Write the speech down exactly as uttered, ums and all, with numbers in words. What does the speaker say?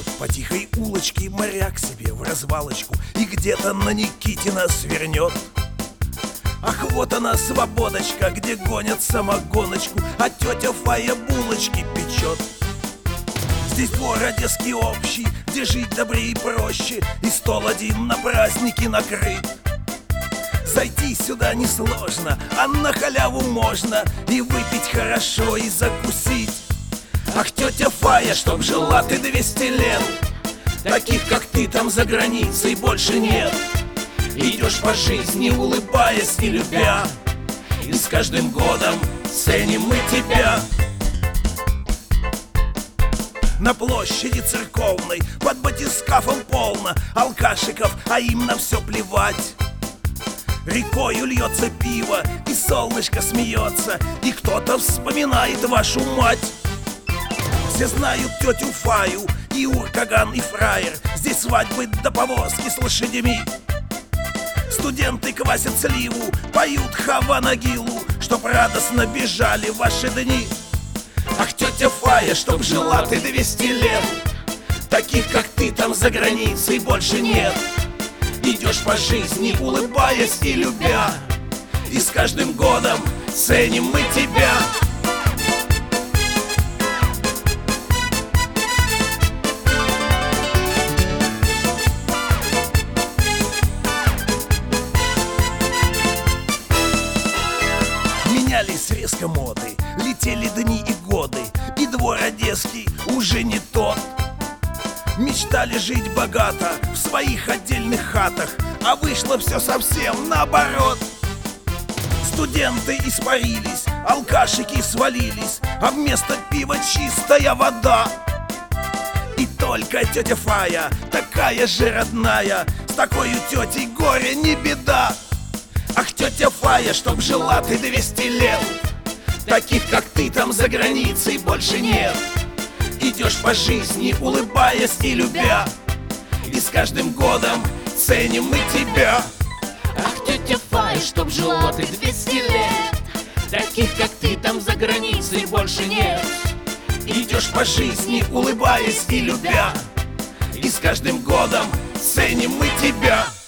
Идет по тихой улочке моряк себе в развалочку и где-то на Никитина свернет. Ах, вот она, свободочка, где гонят самогоночку, а тетя Фая булочки печет. Здесь двор одесский общий, где жить добрее и проще, и стол один на праздники накрыт. Зайти сюда несложно, а на халяву можно и выпить хорошо, и закусить. Ах, тетя Фая, чтоб жила ты двести лет, таких, как ты, там за границей больше нет. Идешь по жизни, улыбаясь и любя, и с каждым годом ценим мы тебя. На площади церковной под батискафом полно алкашиков, а им на все плевать. Рекою льется пиво, и солнышко смеется, и кто-то вспоминает вашу мать. Все знают тетю Фаю, и уркаган, и фраер. Здесь свадьбы до повозки с лошадями. Студенты квасят сливу, поют хава-нагилу, чтоб радостно бежали ваши дни. Ах, тетя Фая, чтоб жила ты двести лет, таких, как ты, там за границей больше нет. Идешь по жизни, улыбаясь и любя, и с каждым годом ценим мы тебя. Менялись резко моды, летели дни и годы, и двор одесский уже не тот. Мечтали жить богато в своих отдельных хатах, а вышло все совсем наоборот. Студенты испарились, алкашики свалились, а вместо пива чистая вода. И только тетя Фая, такая же родная, с такой тетей горе не беда. Ах, тетя Фая, чтоб жила ты двести лет, таких, как ты, там за границей больше нет. Идешь по жизни, улыбаясь и любя, и с каждым годом ценим мы тебя. Ах, тетя Фая, чтоб жила ты двести лет, таких, как ты, там за границей больше нет. Идешь по жизни, улыбаясь и любя, и с каждым годом ценим мы тебя.